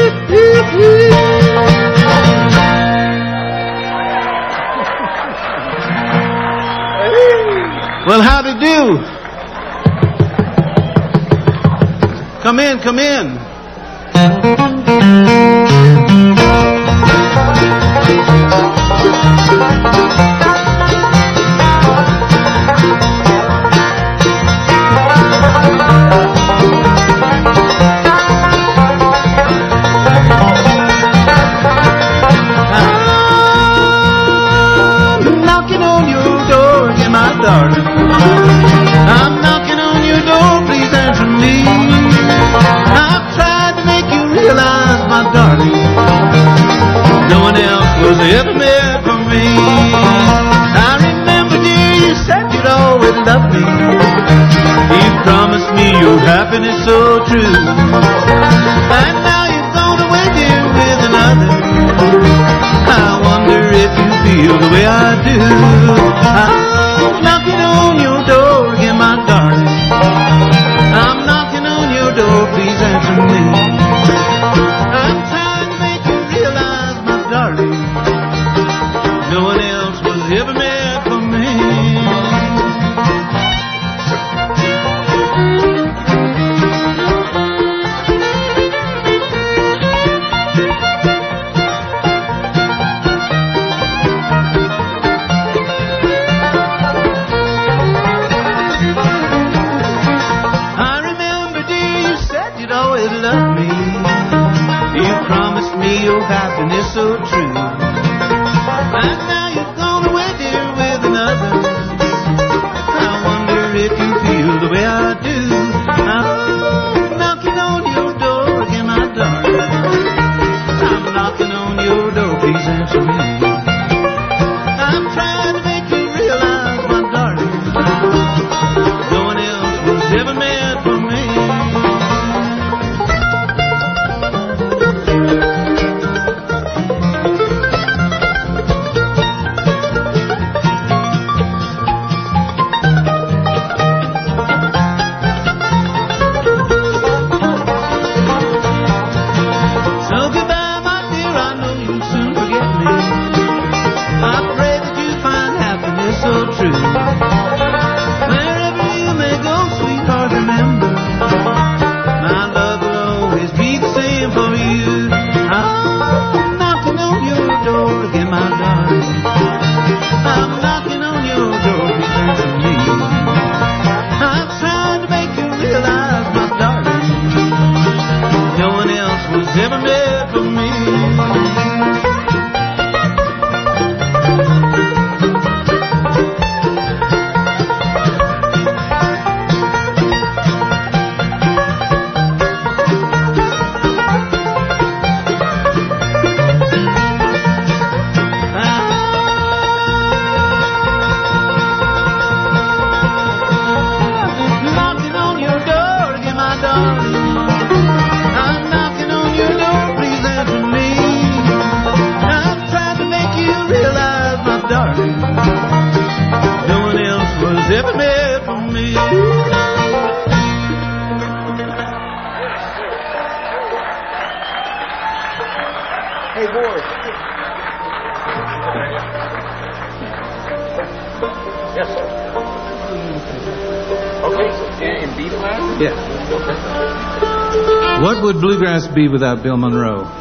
Well, howdy do. Come in, come in. Darling, I'm knocking on your door, please answer me. I've tried to make you realize, my darling, no one else was ever meant for me. I remember, dear, you said you'd always love me. You promised me your happiness so true. And now you've gone away, dear, with another. I wonder if you feel the way I do. I'm knocking on your door again, my darling. I'm knocking on your door, please answer me. I'm trying to make you realize, my darling, no one else was ever meant for me. Your happiness so true. And now you've gone away, dear, with another. I wonder if you feel the way I do. I'm knocking on your door again, my darling. I'm knocking on your door, please answer me. I'm trying to make you realize, my darling, no one else was ever meant for me. What would bluegrass be without Bill Monroe?